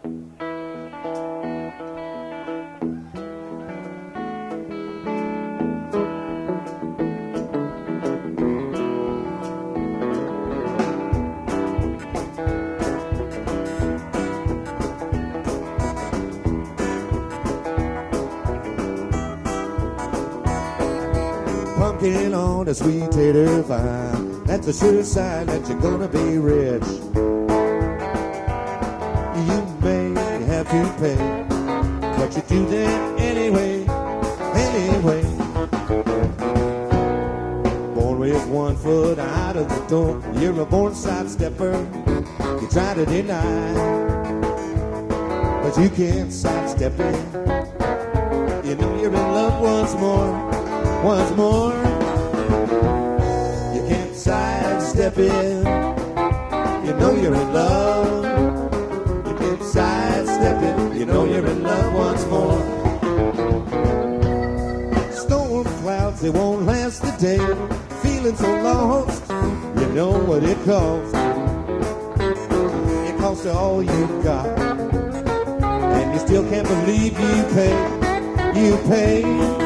Pumpkin on a sweet tater vine, that's a sure sign that you're gonna be rich. You may have to pay, but you do that anyway, anyway. Born with 1 foot out of the door, you're a born sidestepper. You try to deny, but you can't sidestep it. You know you're in love once more. Once more, you can't sidestep it. You know you're in love. You can't sidestep it. You know you're in love once more. Storm clouds, they won't last a day. Feeling so lost, you know what it costs. It costs all you got, and you still can't believe you pay. You pay.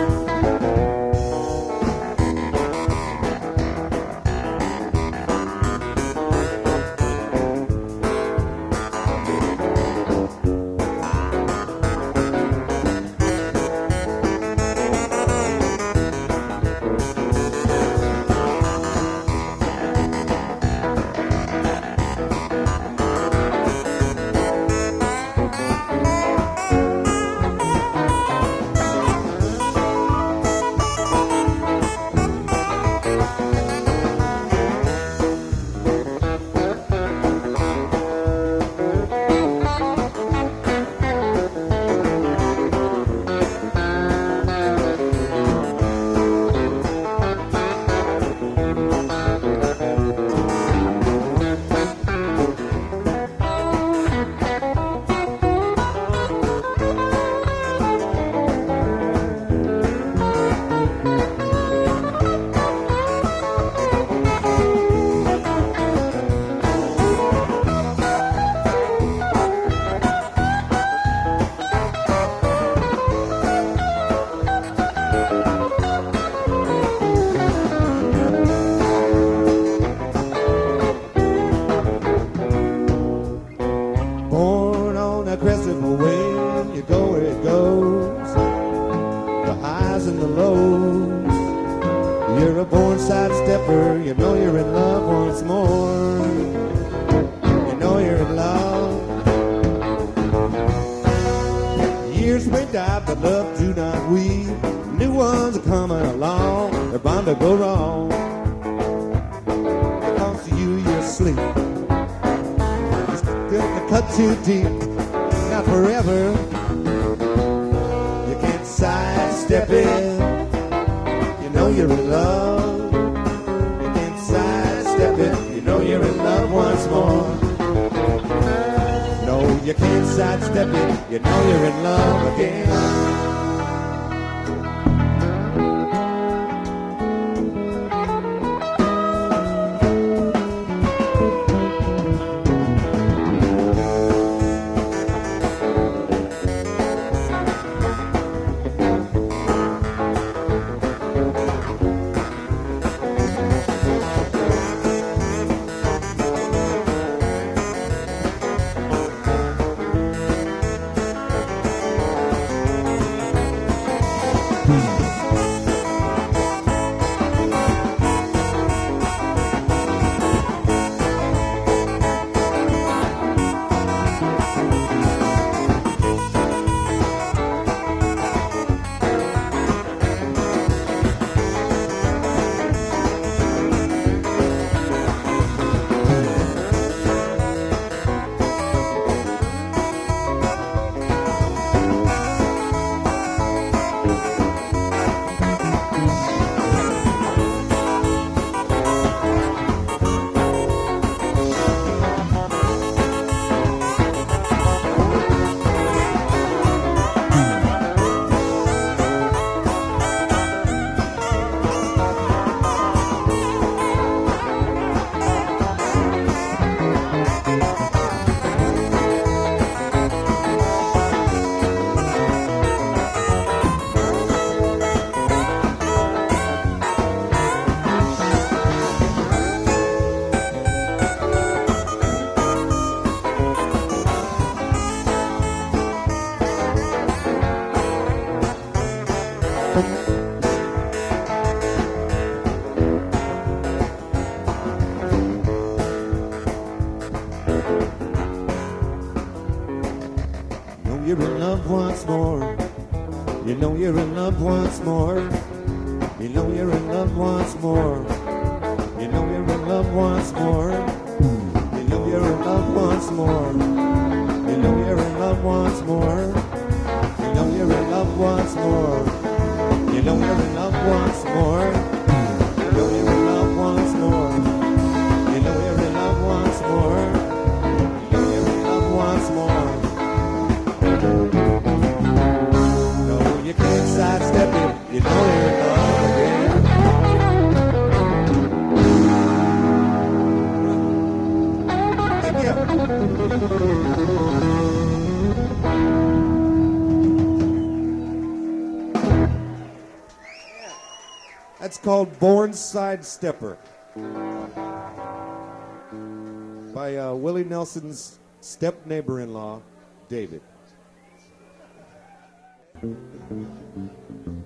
Too deep, not forever. You can't sidestep it. You know you're in love. You can't sidestep it. You know you're in love once more. No, you can't sidestep it. You know you're in love again. you're in love once more. You know you're in love once more. You know you're in love once more. You know you're in love once more. You know you're in love once more. You know you're in love once more. You know you're in love once more. You know you're in love once more. You know you're in love once more. You know you're in love once more. You know you're in love once more. No, you can't sidestep it. You know you're in love again. Thank you. That's called Born Sidestepper by Willie Nelson's step neighbor-in-law, David.